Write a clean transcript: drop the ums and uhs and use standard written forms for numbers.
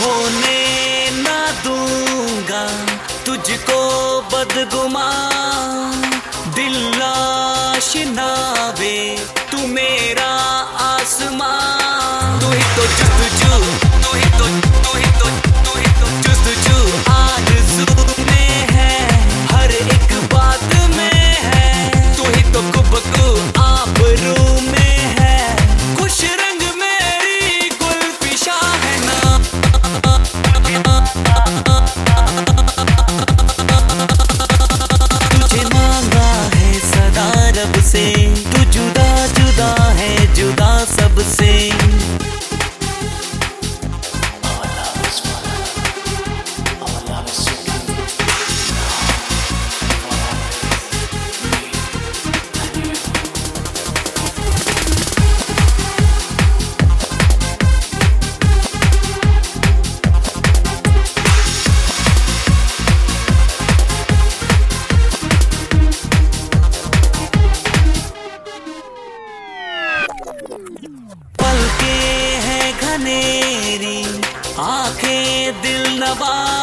होने ना दूंगा तुझको बदगुमान, दिल आशनावे तू मेरा आसमान। तू ही तो जुस्तजू, तू ही तो जुस्तजू आरज़ू में है, हर एक बात में है। तू ही तो गुफ्तगू आबरू में है, खुश रंग मेरी गुलफिशा है ना। तुझे मांगा है सदा रब से, तू जुदा जुदा है जुदा सबसे। पलके हैं घनेरी, आंखें दिल नवा।